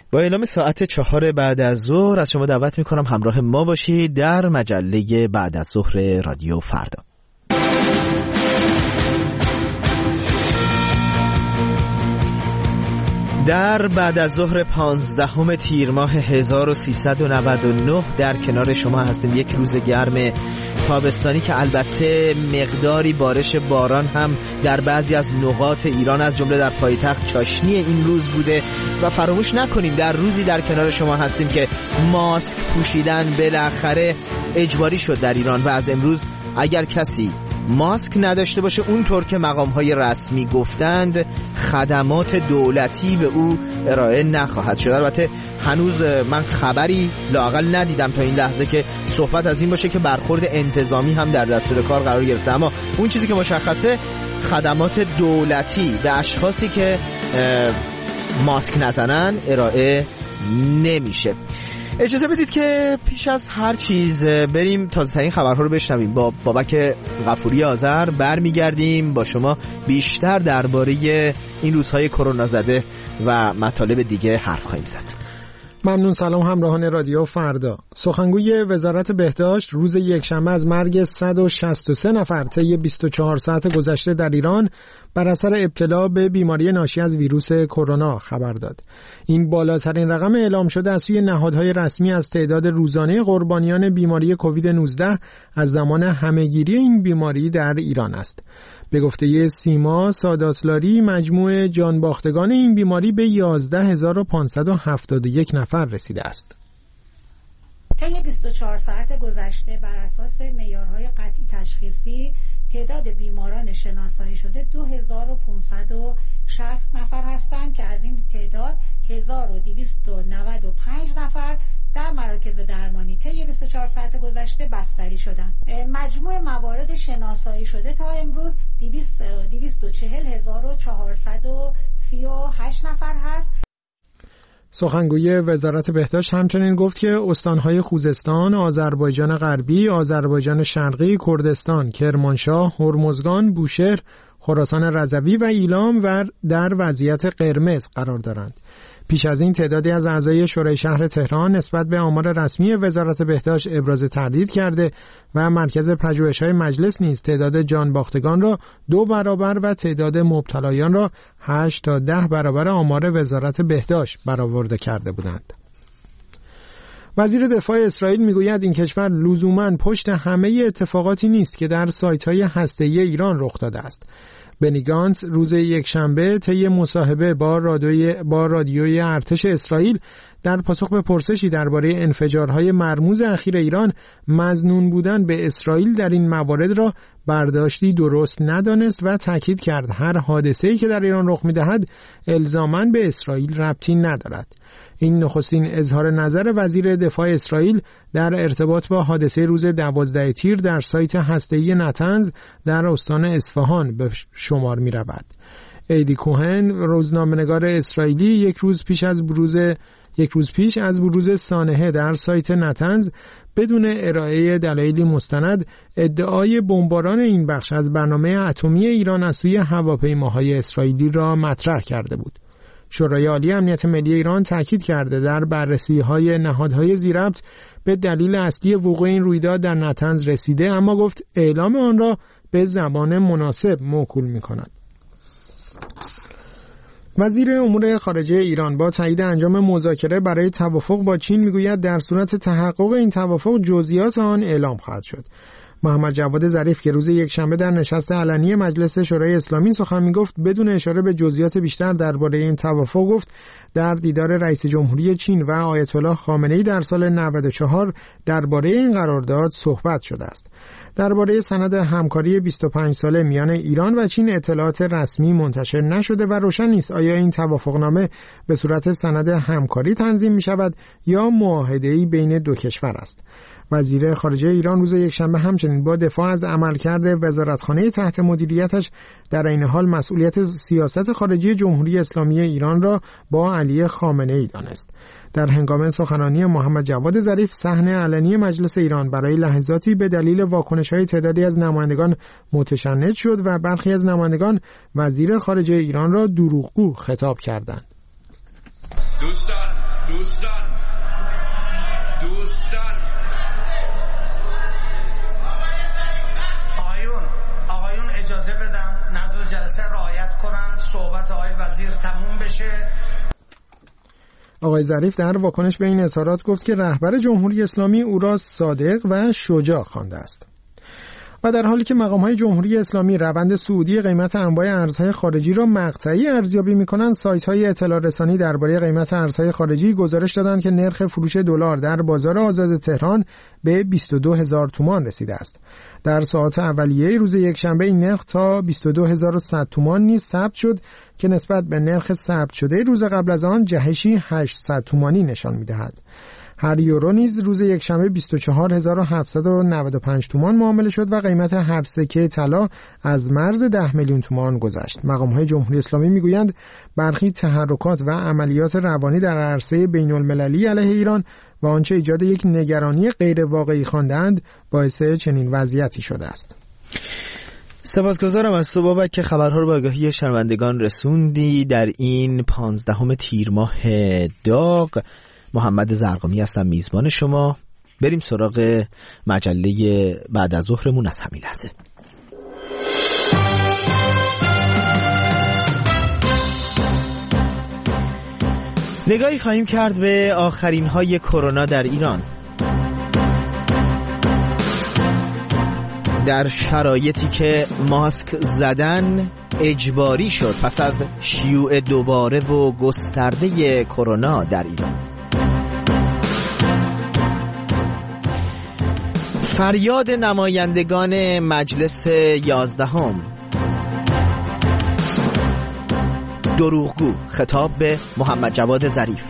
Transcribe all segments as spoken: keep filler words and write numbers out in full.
با اعلام ساعت چهار بعد از ظهر از شما دعوت میکنم همراه ما باشید در مجله بعد از ظهر رادیو فردا. در بعد از ظهر پانزدهم تیر ماه هزار و سیصد و نود و نه در کنار شما هستیم. یک روز گرم تابستانی که البته مقداری بارش باران هم در بعضی از نقاط ایران از جمله در پایتخت چاشنی این روز بوده و فراموش نکنیم در روزی در کنار شما هستیم که ماسک پوشیدن بالاخره اجباری شد در ایران و از امروز اگر کسی ماسک نداشته باشه اونطور که مقام‌های رسمی گفتند خدمات دولتی به او ارائه نخواهد شد. البته هنوز من خبری لااقل ندیدم تا این لحظه که صحبت از این باشه که برخورد انتظامی هم در دستور کار قرار گرفته، اما اون چیزی که مشخصه خدمات دولتی به اشخاصی که ماسک نزنن ارائه نمیشه. اجازه بدید که پیش از هر چیز بریم تازه ترین خبرها رو بشنویم. با بابک غفوری آذر برمیگردیم با شما بیشتر درباره این روزهای کرونا زده و مطالب دیگه حرف خواهیم زد. ممنون. سلام همراهان رادیو فردا. سخنگوی وزارت بهداشت روز یکشنبه از مرگ صد و شصت و سه نفر طی بیست و چهار ساعت گذشته در ایران بر اثر ابتلا به بیماری ناشی از ویروس کرونا خبر داد. این بالاترین رقم اعلام شده از سوی نهادهای رسمی از تعداد روزانه قربانیان بیماری کووید نوزده از زمان همهگیری این بیماری در ایران است. به گفته سیما ساداتلاری مجموع جانباختگان این بیماری به یازده هزار و پانصد و هفتاد و یک نفر رسیده است. طی بیست و چهار ساعت گذشته بر اساس معیارهای قطعی تشخیصی تعداد بیماران شناسایی شده دو هزار و پانصد و شصت نفر هستند که از این تعداد هزار و دویست و نود و پنج نفر در مراکز درمانی طی بیست و چهار ساعت گذشته بستری شدند. مجموع موارد شناسایی شده تا امروز دویست و چهل هزار و چهارصد و سی و هشت نفر هست. سخنگوی وزارت بهداشت همچنین گفت که استانهای خوزستان، آذربایجان غربی، آذربایجان شرقی، کردستان، کرمانشاه، هرمزگان، بوشهر، خراسان رضوی و ایلام و در وضعیت قرمز قرار دارند. پیش از این تعدادی از اعضای شورای شهر تهران نسبت به آمار رسمی وزارت بهداشت ابراز تردید کرده و مرکز پژوهش‌های مجلس نیز تعداد جانباختگان را دو برابر و تعداد مبتلایان را هشت تا ده برابر آمار وزارت بهداشت برآورده کرده بودند. وزیر دفاع اسرائیل میگوید این کشور لزوماً پشت همه اتفاقاتی نیست که در سایت‌های هسته‌ای ایران رخ داده است. بنی گانتز روز یکشنبه طی مصاحبه با رادیوی با رادیوی ارتش اسرائیل در پاسخ به پرسشی درباره انفجارهای مرموز اخیر ایران مظنون بودن به اسرائیل در این موارد را برداشتی درست ندانست و تاکید کرد هر حادثه‌ای که در ایران رخ می‌دهد الزاماً به اسرائیل ربطی ندارد. این نخستین اظهار نظر وزیر دفاع اسرائیل در ارتباط با حادثه روز دوازده تیر در سایت هسته‌ای نتنز در استان اصفهان به شمار می رود. ایدی کوهن روزنامه‌نگار اسرائیلی یک روز پیش از بروز یک روز پیش از بروز سانحه در سایت نتنز بدون ارائه دلایلی مستند ادعای بمباران این بخش از برنامه اتمی ایران از سوی هواپیماهای اسرائیلی را مطرح کرده بود. شورای عالی امنیت ملی ایران تاکید کرده در بررسی‌های نهادهای ذی‌ربط به دلیل اصلی وقوع این رویداد در نتنز رسیده، اما گفت اعلام آن را به زبان مناسب موکول می‌کند. وزیر امور خارجه ایران با تایید انجام مذاکره برای توافق با چین میگوید در صورت تحقق این توافق جزئیات آن اعلام خواهد شد. محمد جواد ظریف که روز یکشنبه در نشست علنی مجلس شورای اسلامی سخن میگفت بدون اشاره به جزئیات بیشتر درباره این توافق گفت در دیدار رئیس جمهوری چین و آیت الله خامنه‌ای در سال نود و چهار درباره این قرارداد صحبت شده است. درباره سند همکاری بیست و پنج ساله میان ایران و چین اطلاعات رسمی منتشر نشده و روشن نیست آیا این توافقنامه به صورت سند همکاری تنظیم می شود یا معاهده‌ای بین دو کشور است. وزیر خارجه ایران روز یکشنبه همچنین با دفاع از عملکرد وزارتخانه تحت مدیریتش در عین حال مسئولیت سیاست خارجی جمهوری اسلامی ایران را با علی خامنه‌ای دانست. در هنگام سخنرانی محمد جواد ظریف صحنه علنی مجلس ایران برای لحظاتی به دلیل واکنش‌های تعدادی از نمایندگان متشنج شد و برخی از نمایندگان وزیر خارجه ایران را دروغگو خطاب کردند. دوستان دوستان دوستان آقایون آقایون اجازه بدم نظر جلسه رعایت کنن، صحبت آقای وزیر تموم بشه. آقای ظریف در واکنش به این اظهارات گفت که رهبر جمهوری اسلامی او را صادق و شجاع خوانده است. و در حالی که مقام‌های جمهوری اسلامی روند صعودی قیمت انواع ارزهای خارجی را مقطعی ارزیابی می‌کنند، سایت‌های اطلاع رسانی درباره قیمت ارزهای خارجی گزارش دادند که نرخ فروش دلار در بازار آزاد تهران به بیست و دو هزار تومان رسیده است. در ساعات اولیه روز یکشنبه این نرخ تا بیست و دو هزار و صد تومان نیز ثبت شد که نسبت به نرخ ثبت شده روز قبل از آن جهشی هشتصد تومانی نشان می‌دهد. هر یورو نیز روز یکشنبه بیست و چهار هزار و هفتصد و نود و پنج تومان معامله شد و قیمت هر سکه طلا از مرز ده میلیون تومان گذشت. مقام‌های جمهوری اسلامی میگویند برخی تحرکات و عملیات روانی در عرصه بین‌المللی علیه ایران و آنچه ایجاد یک نگرانی غیر واقعی خواندند باعث چنین وضعیتی شده است. سپاسگزارم از تو بابک که خبرها رو به آگاهی شنوندگان رسوندی در این پانزدهم تیر ماه داغ. محمد زرقامی هستم میزبان شما. بریم سراغ مجله بعد از ظهرمون از همین لحظه. نگاهی خواهیم کرد به آخرین های کرونا در ایران. در شرایطی که ماسک زدن اجباری شد پس از شیوع دوباره و گسترده کرونا در ایران. فریاد نمایندگان مجلس یازدهم. دروغگو خطاب به محمد جواد ظریف.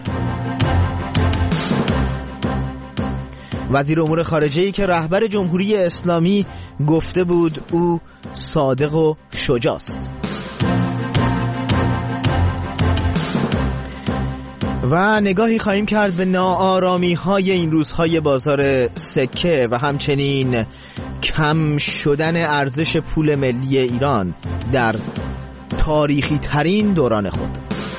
وزیر امور خارجه‌ای که رهبر جمهوری اسلامی گفته بود او صادق و شجاع است. و نگاهی خواهیم کرد به ناآرامی های این روزهای بازار سکه و همچنین کم شدن ارزش پول ملی ایران در تاریخی ترین دوران خود.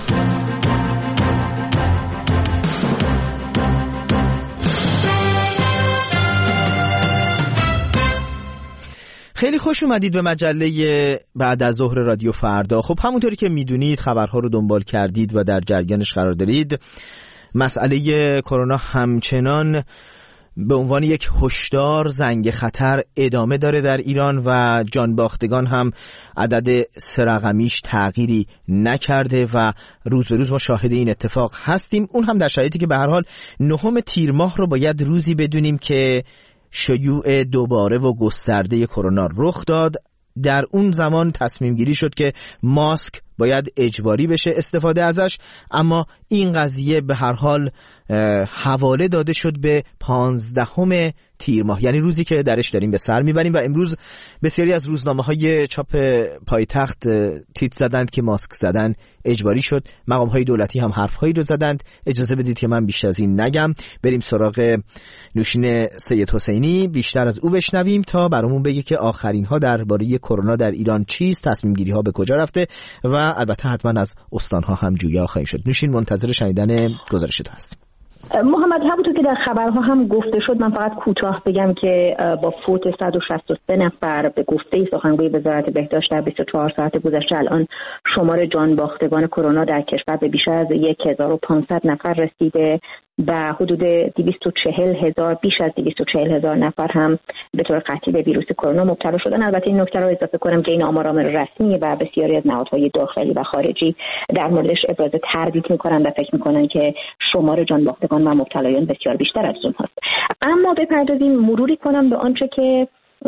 خیلی خوش اومدید به مجله بعد از ظهر رادیو فردا. خب همونطوری که میدونید خبرها رو دنبال کردید و در جریانش قرار دارید، مسئله کرونا همچنان به عنوان یک هشدار زنگ خطر ادامه داره در ایران و جانباختگان هم عدد سه رقمیش تغییری نکرده و روز به روز ما شاهد این اتفاق هستیم. اون هم در شرایطی که به هر حال نهم تیر ماه رو باید روزی بدونیم که شیوع دوباره و گسترده کرونا رخ داد. در اون زمان تصمیم گیری شد که ماسک باید اجباری بشه استفاده ازش، اما این قضیه به هر حال حواله داده شد به پانزدهم تیر ماه، یعنی روزی که درش داریم به سر میبریم. و امروز بسیاری از روزنامه‌های چاپ پایتخت تیتر زدند که ماسک زدن اجباری شد. مقام‌های دولتی هم حرف‌هایی رو زدند. اجازه بدید که من بیشتر از این نگم، بریم سراغ نوشین سید حسینی، بیشتر از او بشنویم تا برامون بگه که آخرین ها درباره کرونا در ایران چیست، تصمیم گیری ها به کجا رفته و البته حتما از استان ها هم جویا خواهیم شد. نوشین، منتظر شنیدن گزارشت هستیم. محمد، همونطور که در خبرها هم گفته شد، من فقط کوتاه بگم که با فوت صد و شصت و سه نفر به گفته سخنگوی وزارت بهداشت در بیست و چهار ساعت گذشته الان شمار جان باختگان کرونا در کشور به بیش از هزار و پانصد نفر رسیده و حدود دویست و چهل هزار بیش از دویست و چهل هزار نفر هم به طور قطعی به ویروس کرونا مبتلا شدن. البته این نکته رو اضافه کنم که این آمار رسمی و بسیاری از نهادهای داخلی و خارجی در موردش ابراز تردید میکنن و فکر میکنن که شمار جان باختگان و مبتلایان بسیار بیشتر از اون هست. اما بپردازیم مروری کنم به آنچه که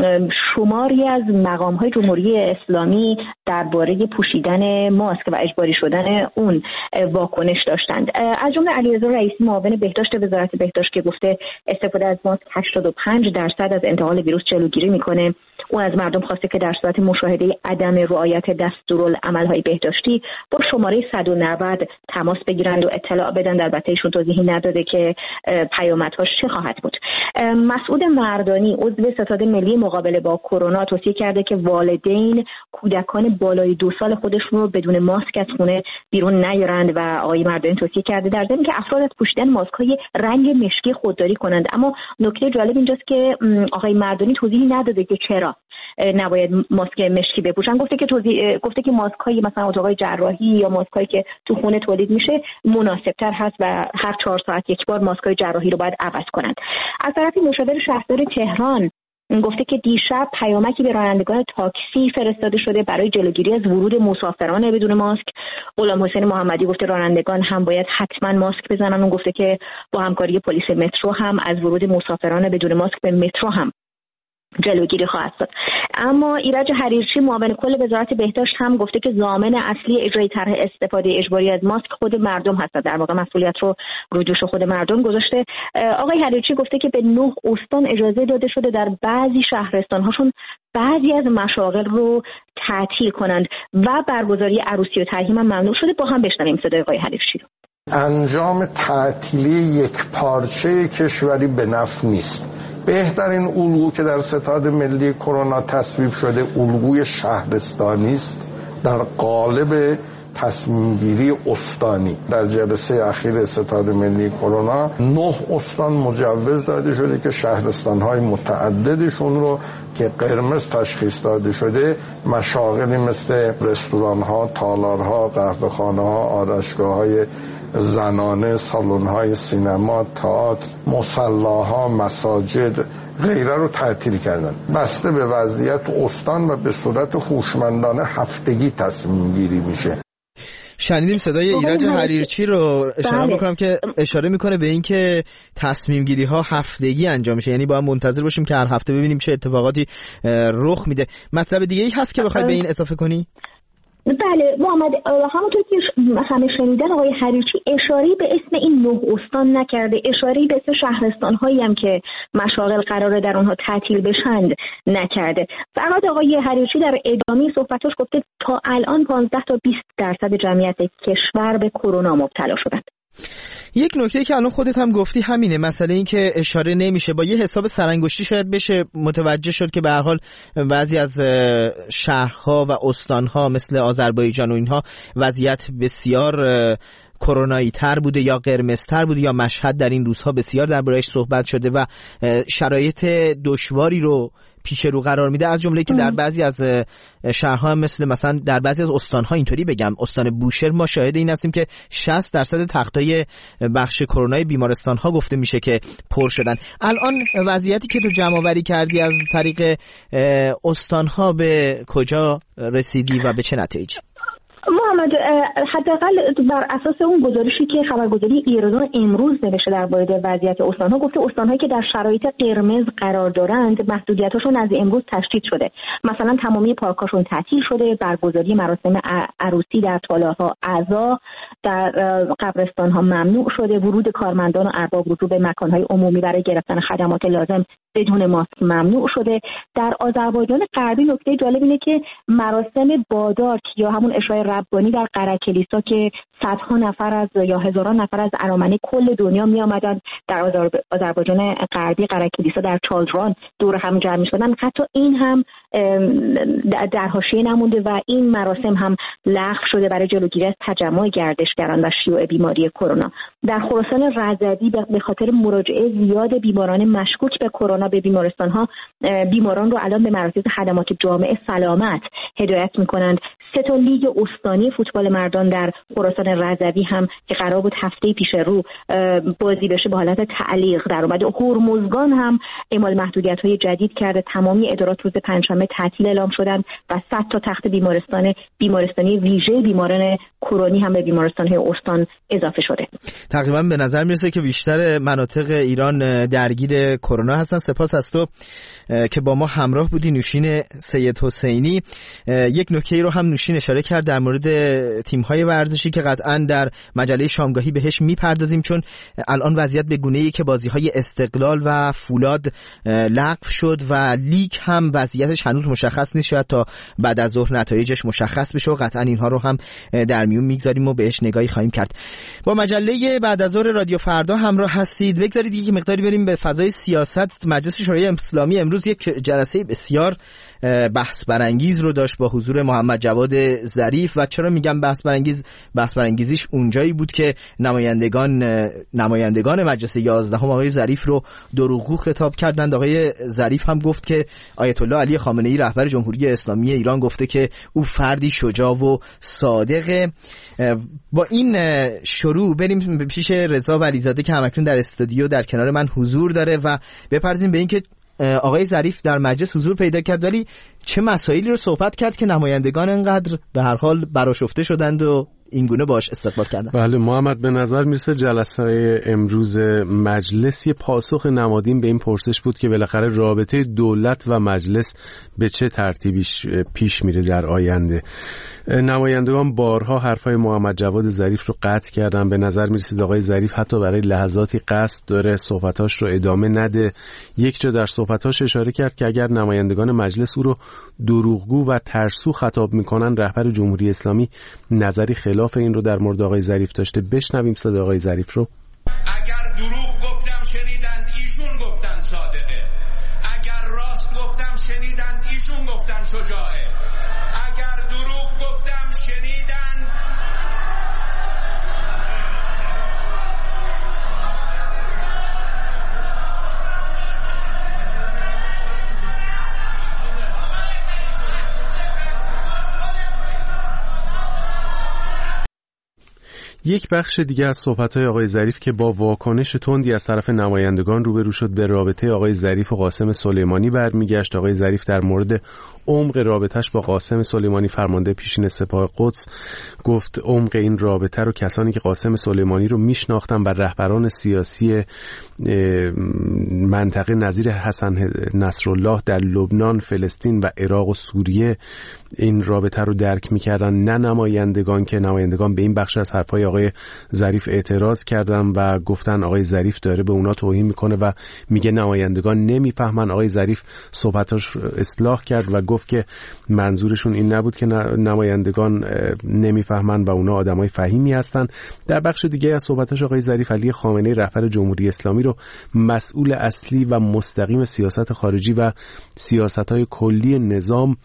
شماری از مقام‌های جمهوری اسلامی درباره پوشیدن ماسک و اجباری شدن اون واکنش داشتند. از جمله علیرضا رئیسی معاون بهداشت وزارت بهداشت که گفته استفاده از ماسک هشتاد و پنج درصد از انتقال ویروس جلوگیری میکنه. اون از مردم خواسته که در صورت مشاهده عدم رعایت دستورالعمل‌های بهداشتی با شماره صد و نود تماس بگیرند و اطلاع بدن. البته ایشون توضیحی نداده که پیامدهاش چه خواهد بود. مسعود مردانی عضو ستاد ملی مقابله با کرونا توصیه کرده که والدین کودکان بالای دو سال خودشون رو بدون ماسک از خونه بیرون نیارند و آقای مردانی توصیه کرده در ضمن که افراد از پوشیدن ماسک‌های رنگ مشکی خودداری کنند. اما نکته جالب اینجاست که آقای مردانی توضیحی نداده که چرا نباید ماسک مشکی بپوشن. گفته که توضیح گفته که ماسک‌های مثلا اتاقای جراحی یا ماسک‌هایی که تو خونه تولید میشه مناسب‌تر هست و هر چهار ساعت یک بار ماسک‌های جراحی رو باید عوض کنند. از طرفی مشاور شهردار تهران گفته که دیشب پیامکی به رانندگان تاکسی فرستاده شده برای جلوگیری از ورود مسافران بدون ماسک. غلام حسین محمدی گفته رانندگان هم باید حتما ماسک بزنن. اون گفته که با همکاری پلیس مترو هم از ورود مسافران بدون ماسک به مترو هم جلوگیری خواهد شد. اما ایرج حریرچی معاون کل وزارت بهداشت هم گفته که ضامن اصلی اجرای طرح استفاده اجباری از ماسک خود مردم هست. در واقع مسئولیت رو روی دوش خود مردم گذاشته. آقای حریرچی گفته که به نه استان اجازه داده شده در بعضی شهرستان‌هاشون بعضی از مشاغل رو تعطیل کنند و برگزاری عروسی و ترحیم هم ممنوع شده. با هم بشنویم صدای آقای حریرچی رو. انجام تعطیلی یک پارچه کشوری به نفع نیست. بهترین الگو که در ستاد ملی کرونا تصویب شده الگوی شهرستانی است در قالب تصمیم گیری استانی. در جلسه اخیر ستاد ملی کرونا نه استان مجوز داده شده که شهرستان‌های متعددشون رو که قرمز تشخیص داده شده مشاغلی مثل رستوران‌ها، تالارها، قهوه‌خانه‌ها، آرایشگاه‌های زنانه، سالن‌های سینما، تئاتر، مصلاها، مساجد غیره رو تعطیل کردن. بسته به وضعیت استان و به صورت هوشمندانه هفتگی تصمیم گیری میشه. شنیدیم صدای ایرج حریرچی رو. اشاره بکنم که اشاره میکنه به این که تصمیم گیری ها هفتگی انجام میشه، یعنی باید منتظر باشیم که هر هفته ببینیم چه اتفاقاتی رخ میده. مطلب دیگه ای هست که بخوای به این اضافه کنی؟ بله محمد، همونطور که همه شنیدن آقای حریرچی اشاره‌ای به اسم این نه استان نکرده، اشاره‌ای به اسم شهرستان‌هایی هم که مشاغل قراره در اونها تعطیل بشند نکرده. فقط آقای حریرچی در ادامه صحبتش گفته تا الان پانزده تا بیست درصد جمعیت کشور به کرونا مبتلا شدند. یک نکته که الان خودت هم گفتی همینه، مسئله این که اشاره نمیشه. با یه حساب سرانگشتی شاید بشه متوجه شد که به هر حال بعضی از شهرها و استانها مثل آذربایجان و اینها وضعیت بسیار کرونایی تر بوده یا قرمز تر بوده، یا مشهد در این روزها بسیار درباره‌اش صحبت شده و شرایط دشواری رو پیش رو قرار میده، از جمله که در بعضی از شهرها هم مثل مثلا در بعضی از استانها، اینطوری بگم استان بوشهر، ما شاهد این هستیم که شصت درصد تختای بخش کرونای بیمارستانها گفته میشه که پر شدن. الان وضعیتی که تو جمع آوری کردی از طریق استانها به کجا رسیدی و به چه نتیجه؟ محمد، حداقل بر اساس اون گزارشی که خبرگزاری ایرنا امروز نوشته در مورد وضعیت استان‌ها، گفته استان‌هایی که در شرایط قرمز قرار دارند محدودیت‌هاشون از امروز تشدید شده. مثلا تمامی پارک‌هاشون تعطیل شده، برگزاری مراسم عروسی در تالارها عزا در قبرستان‌ها ممنوع شده، ورود کارمندان و ارباب رجوع به مکان‌های عمومی برای گرفتن خدمات لازم بدون ماسک ممنوع شده. در آذربایجان غربی نکته جالب اینه که مراسم بادار یا همون اشای ربانی در قره کلیسا که صدها نفر از یا هزاران نفر از ارامنه کل دنیا می آمدن در آذربایجان غربی قره کلیسا در چالدران دور هم جمع می شدن، حتی این هم در حاشیه نمونده و این مراسم هم لغو شده برای جلوگیری از تجمع گردشگران و شیوع بیماری کرونا. در خراسان رضوی به خاطر مراجعه زیاد بیماران مشکوک به کرونا به بیمارستان ها، بیماران رو الان به مراکز خدمات جامعه سلامت هدایت می‌کنند. سه تا لیگ استانی فوتبال مردان در خراسان رضوی هم که قرار بود هفته پیش رو بازی بشه به حالت تعلیق در اومده. هرمزگان هم اعمال محدودیت‌های جدید کرده، تمامی ادارات روز پنجشنبه تعطیل اعلام شدند و صد تا تخت بیمارستان بیمارستانی ویژه بیماران کرونی هم به بیمارستان‌های استان اضافه شده. تقریبا به نظر میرسه که بیشتر مناطق ایران درگیر کرونا هستن. سپاس از تو که با ما همراه بودی نوشین سید حسینی. یک نکته رو هم نوشین اشاره کرد در مورد مورد تیم‌های ورزشی که قطعاً در مجله شامگاهی بهش میپردازیم، چون الان وضعیت به گونه‌ای که بازی‌های استقلال و فولاد لغو شد و لیگ هم وضعیتش هنوز مشخص نیست، شاید تا بعد از ظهر نتایجش مشخص بشه و قطعاً اینها رو هم در میون میگذاریم و بهش نگاهی خواهیم کرد. با مجله بعد از ظهر رادیو فردا همراه هستید. بگذارید یک مقداری بریم به فضای سیاست. مجلس شورای اسلامی امروز یک جلسه بسیار بحث برانگیز رو داشت با حضور محمد جواد ظریف. و چرا میگم بحث برانگیز؟ بحث برانگیزیش اونجایی بود که نمایندگان نمایندگان مجلس یازدهم آقای ظریف رو دروغگو خطاب کردند. آقای ظریف هم گفت که آیت الله علی خامنه ای رهبر جمهوری اسلامی ایران گفته که او فردی شجاع و صادقه. با این شروع بریم پیش رضا ولیزاده که همکنون در استودیو در کنار من حضور داره و بپردازیم به این که آقای ظریف در مجلس حضور پیدا کرد، ولی چه مسائلی رو صحبت کرد که نمایندگان انقدر به هر حال برآشفته شدند و این گونه باش استقبال کردن؟ بله محمد، به نظر میرسه جلسه امروز مجلس یه پاسخ نمادین به این پرسش بود که بالاخره رابطه دولت و مجلس به چه ترتیبی پیش میره در آینده. نمایندگان بارها حرفای محمد جواد ظریف رو قطع کردن. به نظر میرسید آقای ظریف حتی برای لحظاتی قصد داره صحبتاش رو ادامه نده. یک جا در صحبتاش اشاره کرد که اگر نمایندگان مجلس او رو دروغگو و ترسو خطاب میکنن، رهبر جمهوری اسلامی نظری خلاف این رو در مورد آقای ظریف داشته. بشنویم صدای آقای ظریف رو. اگر دروغ گفتم شنیدند ایشون گفتن صادقه، اگر راست گفتم شنیدند ایشون گفتن شجاعه، اگر دروغ گفتم شنیدند یک بخش دیگه از صحبت‌های آقای ظریف که با واکنش تندی از طرف نمایندگان روبرو شد به رابطه آقای ظریف و قاسم سلیمانی برمیگشت. آقای ظریف در مورد عمق رابطش با قاسم سلیمانی فرمانده پیشین سپاه قدس گفت عمق این رابطه رو کسانی که قاسم سلیمانی رو میشناختن و رهبران سیاسی منطقه نظیر حسن نصرالله در لبنان، فلسطین و عراق و سوریه این رابطه رو درک میکردن، نه نمایندگان، که نمایندگان به این بخش از حرفای آقای ظریف اعتراض کردن و گفتن آقای ظریف داره به اونا توهین میکنه و میگه نمایندگان نمیفهمن. آقای ظریف صحبتاش اصلاح کرد و گفت که منظورشون این نبود که نمایندگان نمیفهمن و اونا آدمای فهیمی هستن. در بخش دیگه از صحبتاش آقای ظریف علی خامنه ای رهبر جمهوری اسلامی رو مسئول اصلی و مستقیم سیاست خارجی و سیاست‌های کلی نظام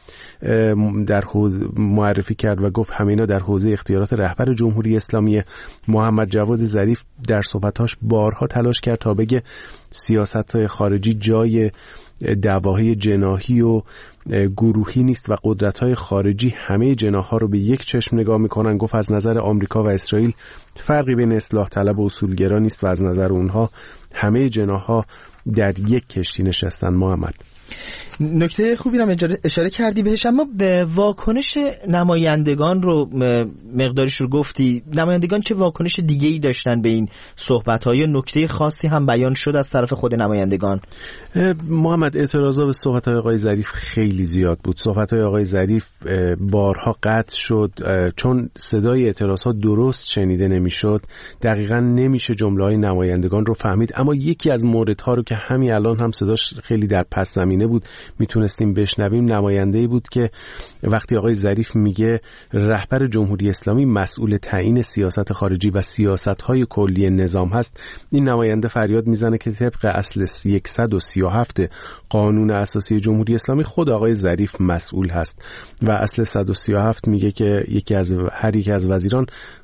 در حوزه معرفی کرد و گفت همینا در حوزه اختیارات رهبر جمهوری اسلامی. محمد جواد ظریف در صحبتاش بارها تلاش کرد تا بگه سیاست خارجی جای دعواهای جناحی و گروهی نیست و قدرت‌های خارجی همه جناح‌ها رو به یک چشم نگاه می‌کنن. گفت از نظر آمریکا و اسرائیل فرقی بین اصلاح طلب و اصولگرا نیست و از نظر اونها همه جناح‌ها در یک کشتی نشستن. محمد، نکته خوبی رو اشاره کردی بهش، اما به واکنش نمایندگان رو مقدارش رو گفتی. نمایندگان چه واکنش دیگه‌ای داشتن به این صحبت‌ها؟ یا نکته خاصی هم بیان شد از طرف خود نمایندگان؟ محمد، اعتراضات به صحبت‌های آقای ظریف خیلی زیاد بود. صحبت‌های آقای ظریف بارها قطع شد چون صدای اعتراضات درست شنیده نمی‌شد. دقیقاً نمیشه جمله‌های نمایندگان رو فهمید. اما یکی از موردها رو که همین الان هم صداش خیلی در پس زمینه بود میتونستیم بشنویم، نماینده‌ای بود که وقتی آقای ظریف میگه رهبر جمهوری اسلامی مسئول تعیین سیاست خارجی و سیاست‌های کلی نظام هست، این نماینده فریاد میزنه که طبق اصل صد و سی و هفت قانون اساسی جمهوری اسلامی خود آقای ظریف مسئول هست و اصل صد و سی و هفت میگه که یکی از هر یک از وزیران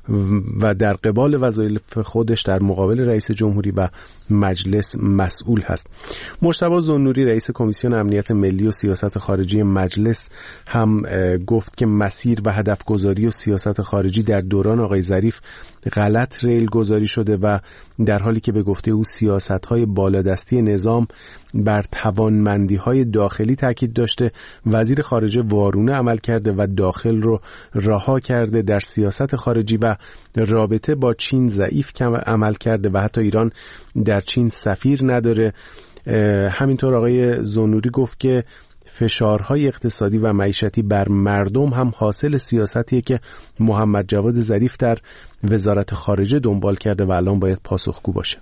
و در قبال وظایف خودش در مقابل رئیس جمهوری و مجلس مسئول هست. مجتبی ذوالنوری رئیس کمیسیون امنیت ملی و سیاست خارجی مجلس هم گفت که مسیر و هدف گذاری و سیاست خارجی در دوران آقای ظریف غلط ریل گذاری شده و در حالی که به گفته او سیاست‌های بالادستی نظام بر توانمندی‌های داخلی تاکید داشته، وزیر خارجه وارونه عمل کرده و داخل رو رها کرده. در سیاست خارجی و رابطه با چین ضعیف عمل کرده و حتی ایران در چین سفیر نداره. همینطور آقای ذوالنوری گفت که فشارهای اقتصادی و معیشتی بر مردم هم حاصل سیاستیه که محمد جواد ظریف در وزارت خارجه دنبال کرده و الان باید پاسخگو باشه.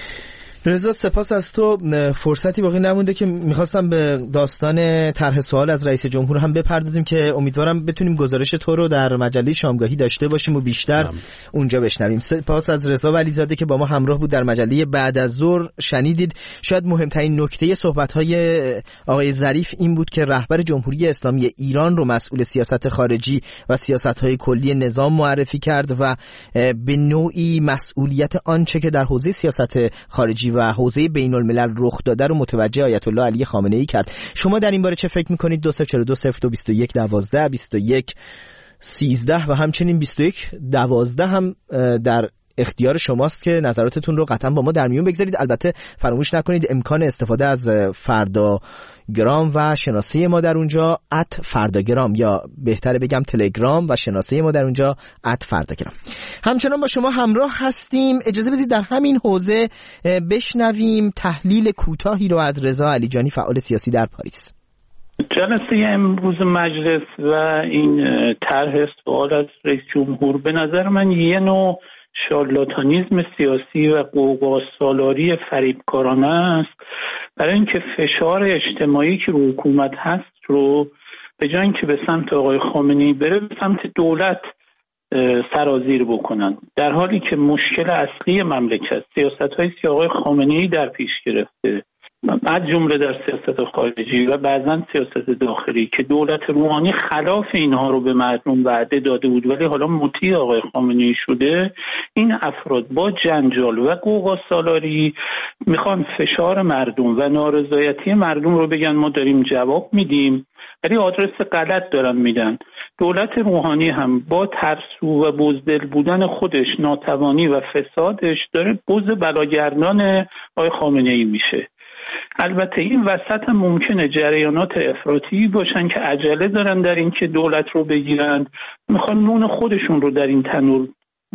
رضا سپاس از تو. فرصتی باقی نمونده که میخواستم به داستان طرح سوال از رئیس جمهور هم بپردازیم که امیدوارم بتونیم گزارش تو رو در مجله شامگاهی داشته باشیم و بیشتر هم. اونجا بشنویم. سپاس از رضا ولیزاده که با ما همراه بود در مجله بعد از ظهر. شنیدید شاید مهمترین نکته صحبت‌های آقای ظریف این بود که رهبر جمهوری اسلامی ایران رو مسئول سیاست خارجی و سیاست‌های کلی نظام معرفی کرد و به نوعی مسئولیت آنچه که در حوزه سیاست خارجی و حوزه بین الملل رخ داده رو متوجه آیت الله علی خامنه ای کرد. شما در این باره چه فکر میکنید؟ دو صفر چهار دو صفر دو بیست و یک دوازده بیست و یک سیزده و همچنین بیست و یک دوازده هم در اختیار شماست که نظراتتون رو قطعا با ما در میون بگذارید. البته فراموش نکنید امکان استفاده از فردا گرام و شناسه ما در اونجا ات فرداگرام، یا بهتره بگم تلگرام و شناسه ما در اونجا ات فرداگرام. همچنان با شما همراه هستیم. اجازه بدید در همین حوزه بشنویم تحلیل کوتاهی رو از رضا علیجانی، فعال سیاسی در پاریس. جلسه امروز مجلس و این طرح سوال از رئیس جمهور به نظر من یه نوع شارلاتانیزم سیاسی و قوقاسالاری فریبکارانه است، برای اینکه فشار اجتماعی که رو حکومت هست رو به جای اینکه به سمت آقای خامنه‌ای بره به سمت دولت سرازیر بکنن، در حالی که مشکل اصلی مملکت سیاست‌هایی که آقای خامنه‌ای در پیش گرفته، از جمله در سیاست خارجی و بعضا سیاست داخلی، که دولت روحانی خلاف اینها رو به مردم وعده داده بود ولی حالا مطیع آقای خامنه‌ای شده. این افراد با جنجال و قوقاسالاری میخوان فشار مردم و نارضایتی مردم رو بگن ما داریم جواب میدیم، ولی آدرس غلط دارن میدن. دولت روحانی هم با ترسو و بزدل بودن خودش، ناتوانی و فسادش داره بز بلاگردان آقای خامنه‌ای میشه. البته این وسط هم ممکنه جریانات افراطی باشن که عجله دارن در این که دولت رو بگیرن، میخوان نون خودشون رو در این تنور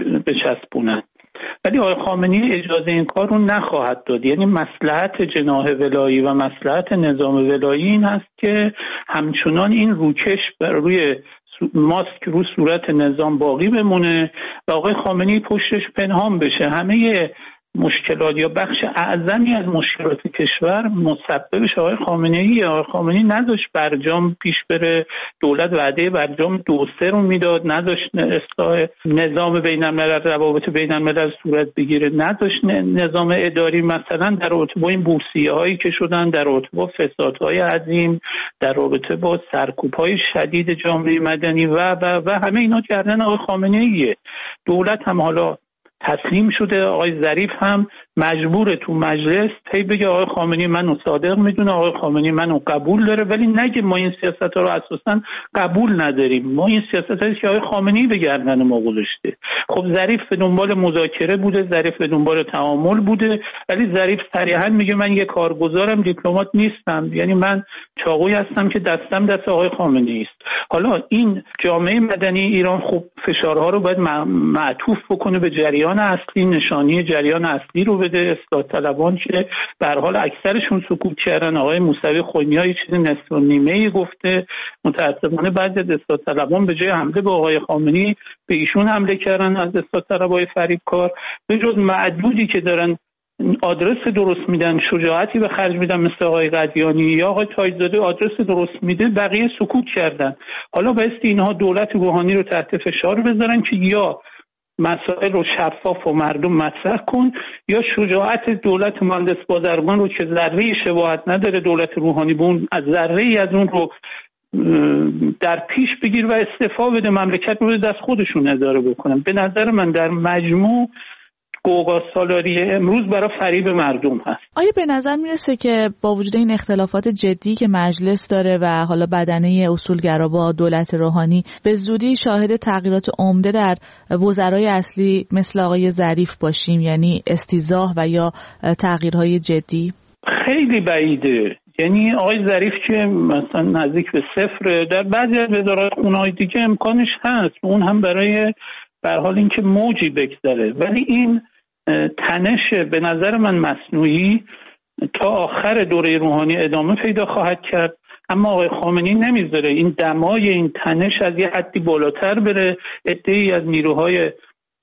بچسبونن، ولی آقای خامنه‌ای اجازه این کار رو نخواهد داد. یعنی مصلحت جناح ولایی و مصلحت نظام ولایی این هست که همچنان این روکش بر روی ماسک رو صورت نظام باقی بمونه و آقای خامنه‌ای پشتش پنهان بشه. همه مشکلات یا بخش اعظمی از مشکلات کشور مسببش آقای خامنه‌ای. آقای خامنه‌ای نذاشت برجام پیش بره، دولت وعده برجام دو سه رو میداد، نذاشت اصلاح نظام بین الملل، روابط بین الملل صورت بگیره، نذاشت نظام اداری مثلا در رابطه با این بورسیه هایی که شدن، در رابطه با فسادهای عظیم، در رابطه با سرکوب‌های شدید جامعه مدنی و و و همه اینا کردن آقای خامنه‌ایه. دولت هم حالا تسلیم شده، آقای ظریف هم مجبور تو مجلس هی بگه آقای خامنه‌ای منو صادق میدونه، آقای خامنه‌ای منو قبول داره، ولی نگه ما این سیاست‌ها رو اساساً قبول نداریم، ما این سیاستایی که آقای خامنه‌ای به گردن ما گذاشته. خب ظریف به دنبال مذاکره بوده، ظریف به دنبال تعامل بوده، ولی ظریف صریحاً میگه من یه کارگزارم، دیپلمات نیستم، یعنی من چاقویی هستم که دستم دست آقای خامنه‌ای است. حالا این جامعه مدنی ایران خب فشارها رو باید معطوف بکنه به جریان اصلی، نشانی جریان اصلی رو بده. اصلاح طلبان که به هر حال اکثرشون سکوت کردن، آقای موسوی خونیا یه چیز نصف و نیمه‌ای گفته، متأسفانه بعضی از اصلاح طلبان به جای حمله به آقای خامنه‌ای به ایشون حمله کردن از اصلاح طلبای فریبکار. به جز معدودی که دارن آدرس درست میدن، شجاعتی به خرج میدن مثل آقای قدیانی یا آقای تاج‌زاده آدرس درست میده، بقیه سکوت کردن. حالا بایستی اینها دولت روحانی رو تحت فشار بذارن که یا مسائل رو شفاف و مردم مطرح کن، یا شجاعت دولت مهندس بازرگان رو که ذره‌ای شباهت نداره دولت روحانی به اون، از ذره‌ای از اون رو در پیش بگیر و استعفا بده، مملکت رو دست خودشون اداره بکنن. به نظر من در مجموع قوقاسالاری امروز برای فریب مردم هست. آیا به نظر میرسه که با وجود این اختلافات جدی که مجلس داره و حالا بدنه اصولگرا با دولت روحانی به زودی شاهد تغییرات عمده در وزرای اصلی مثل آقای ظریف باشیم، یعنی استیضاح و یا تغییرهای جدی؟ خیلی بعیده. یعنی آقای ظریف که مثلا نزدیک به صفر، در بعضی از وزارات خونه‌های دیگه امکانش هست، اون هم برای به هر حال اینکه موجی بگذره، ولی این تنش به نظر من مصنوعی تا آخر دوره روحانی ادامه پیدا خواهد کرد. اما آقای خامنه‌ای نمیذاره این دمای این تنش از یه حدی بالاتر بره. عده‌ای از نیروهای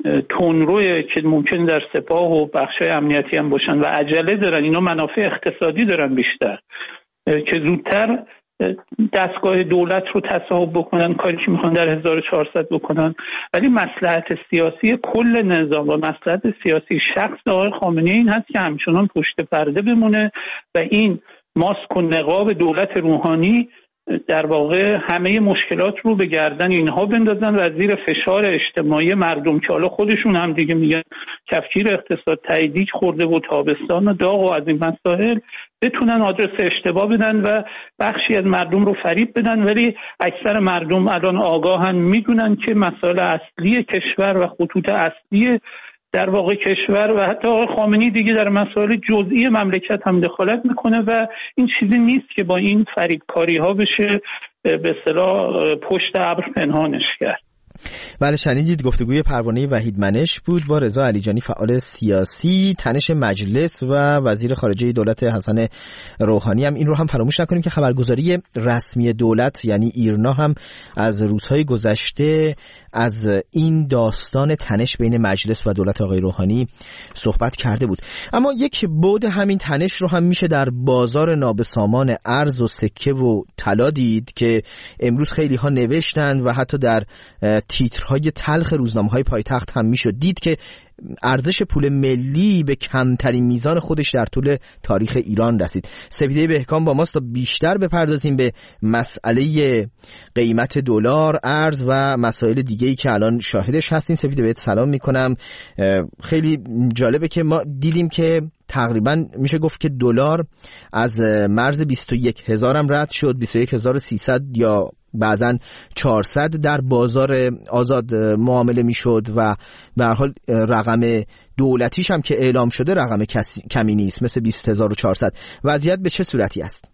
تندروی که ممکن در سپاه و بخشای امنیتی هم باشن و عجله دارن، اینا منافع اقتصادی دارن بیشتر که زودتر دستگاه دولت رو تصاحب بکنن، کاری که میخوان در هزار و چهارصد بکنن. ولی مصلحت سیاسی کل نظام و مصلحت سیاسی شخص آقای خامنه‌ای این هست که همچنان پشت پرده بمونه و این ماسک و نقاب دولت روحانی در واقع همه مشکلات رو به گردن اینها بندازن و زیر فشار اجتماعی مردم که حالا خودشون هم دیگه میگن کفگیر اقتصاد تاییدیک خورده و تابستان و داغ و از این مسائل بتونن آدرس اشتباه بدن و بخشی از مردم رو فریب بدن. ولی اکثر مردم الان آگاهن، میدونن که مسائل اصلی کشور و خطوط اصلی در واقع کشور و حتی آقای خامنه‌ای دیگه در مسائل جزئی مملکت هم دخالت میکنه و این چیزی نیست که با این فریبکاری ها بشه به اصطلاح پشت ابر پنهانش کرد. بله شنیدید گفتگوی پروانه وحید منش بود با رضا علیجانی فعال سیاسی. تنش مجلس و وزیر خارجه دولت حسن روحانی هم این رو هم فراموش نکنیم که خبرگزاری رسمی دولت یعنی ایرنا هم از روزهای گذشته از این داستان تنش بین مجلس و دولت آقای روحانی صحبت کرده بود. اما یک بعد همین تنش رو هم میشه در بازار نابسامان ارز و سکه و طلا دید که امروز خیلی ها نوشتند و حتی در تیترهای تلخ روزنامه‌های پایتخت هم میشد دید که ارزش پول ملی به کمترین میزان خودش در طول تاریخ ایران رسید. سپیده بهکام با ماست تا بیشتر بپردازیم به مسئله قیمت دلار، ارز و مسائل دیگه‌ای که الان شاهدش هستیم. سپیده بهت سلام میکنم. خیلی جالبه که ما دیدیم که تقریبا میشه گفت که دلار از مرز بیست و یک هزار هم رد شد، بیست و یک هزار و سیصد یا بعضن چهارصد در بازار آزاد معامله میشد و به هر حال رقم دولتیش هم که اعلام شده رقم کمی نیست، مثل بیست هزار و چهارصد. وضعیت به چه صورتی است؟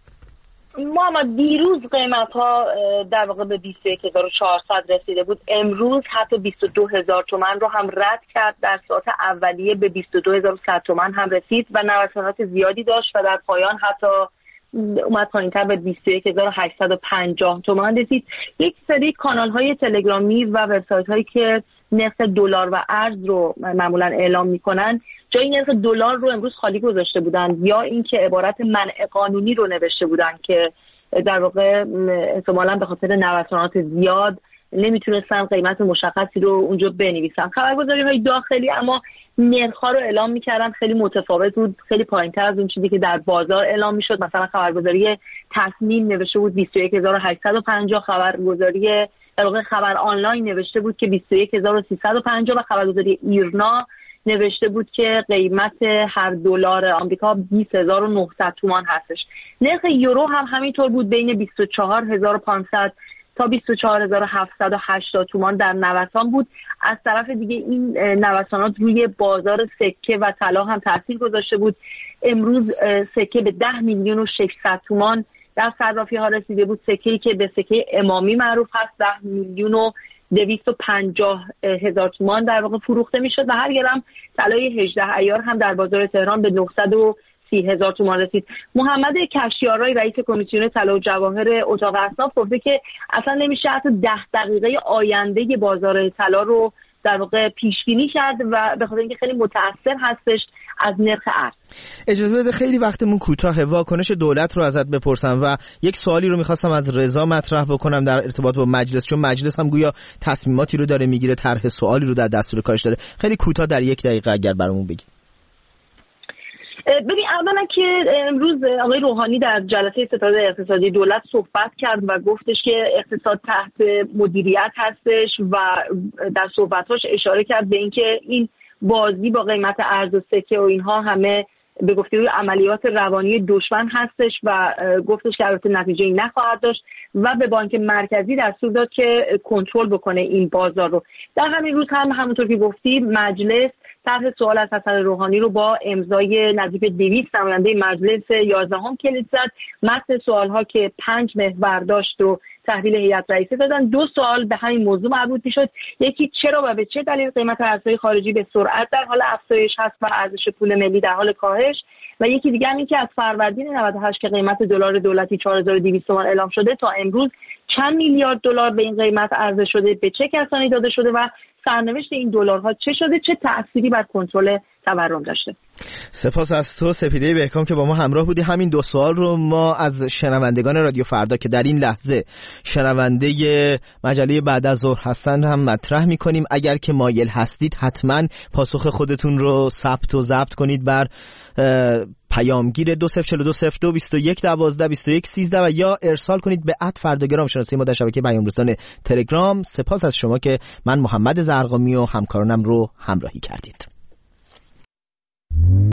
محمد دیروز قیمت ها در واقع به بیست و یک هزار و چهارصد رسیده بود، امروز حتی بیست و دو هزار تومان رو هم رد کرد، در ساعت اولیه به بیست و دو هزار و صد تومان هم رسید و نوسانات زیادی داشت و در پایان حتی اومد پایین‌تر به بیست و یک هزار و هشتصد و پنجاه تومان رسید. یک سری کانال های تلگرامی و وبسایت هایی که نرخ دلار و ارز رو معمولا اعلام میکنن جای نرخ دلار رو امروز خالی گذاشته بودن یا اینکه عبارت منع قانونی رو نوشته بودن که در واقع احتمالاً به خاطر نوسانات زیاد نمیتونستن قیمت مشخصی رو اونجا بنویسن. خبرگزاری های داخلی اما نرخ‌ها رو اعلام میکردن خیلی متفاوت بود، خیلی پایین‌تر از اون چیزی که در بازار اعلام میشد. مثلا خبرگزاری تصمیم نوشته بود بیست و یک هزار و هشتصد و پنجاه، خبرگزاری در واقع خبر آنلاین نوشته بود که بیست و یک هزار و سیصد و پنجاه و خبرگزاری ایرنا نوشته بود که قیمت هر دلار آمریکا بیست هزار و نهصد تومان هستش. نرخ یورو هم همینطور بود، بین بیست و چهار هزار و پانصد تا بیست و چهار هزار و هفتصد و هشتاد تومان در نوسان بود. از طرف دیگه این نوسانات روی بازار سکه و طلا هم تاثیر گذاشته بود. امروز سکه به ده میلیون و ششصد تومان در صرافی ها رسیده بود، سکه‌ای که به سکه امامی معروف هست ده میلیون و دویست و پنجاه هزار تومان در واقع فروخته میشد و هر گرم طلای هجده ایار هم در بازار تهران به نهصد و سی هزار تومان رسید. محمد کشیارای رئیس کمیسیون طلا و جواهر اتاق اصناف گفته که اصلا نمیشه حتی ده دقیقه آینده بازار طلا رو در واقع پیش بینی کرد و به خاطر اینکه خیلی متأثر هستش از نرخ ارز. اجازه بده خیلی وقتمون کوتاهه، واکنش دولت رو ازت بپرسم و یک سوالی رو میخواستم از رضا مطرح بکنم در ارتباط با مجلس، چون مجلس هم گویا تصمیماتی رو داره میگیره، طرح سوالی رو در دستور کارش داره. خیلی کوتاه در یک دقیقه اگر برامون بگی. ببین اولا که امروز آقای روحانی در جلسه ستاد اقتصادی دولت صحبت کرد و گفتش که اقتصاد تحت مدیریت هستش و در صحبتاش اشاره کرد به اینکه این بازی با قیمت ارز و سکه و اینها همه به گفته عملیات روانی دشمن هستش و گفتش که البته نتیجه‌ای نخواهد داشت و به بانک مرکزی دستور داد که کنترل بکنه این بازار رو. در همین روز هم همونطور که گفتی مجلس طرح سوال از حسن روحانی رو با امضای نزدیک دویست نماینده مجلس یازدهم کلید زد. متن سوال‌ها که پنج محور داشت و تحویل هیئت رئیسه دادن. دو سوال به همین موضوع مربوط می‌شد. یکی چرا و به چه دلیل قیمت ارزهای خارجی به سرعت در حال افزایش هست و ارزش پول ملی در حال کاهش، و یکی دیگه هم این که از فروردین نود و هشت که قیمت دلار دولتی چهار هزار و دویست تومان اعلام شده تا امروز چند میلیارد دلار به این قیمت عرضه شده، به چه کسانی داده شده و سرنوشت این دلارها چه شده، چه تأثیری بر کنترل تورم داشته. سپاس از تو سپیده بهکام که با ما همراه بودی. همین دو سوال رو ما از شنوندگان رادیو فردا که در این لحظه شنونده مجله بعد از ظهر هستن هم مطرح می‌کنیم. اگر که مایل هستید حتما پاسخ خودتون رو ثبت و ضبط کنید بر پیامگیر دو صفر چهار دو صفر دو بیست و یک دوازده بیست و یک سیزده و یا ارسال کنید به ات فرداگرام شناسی ما در شبکه پیام رسان تلگرام. سپاس از شما که من محمد زرقامی و همکارانم رو همراهی کردید.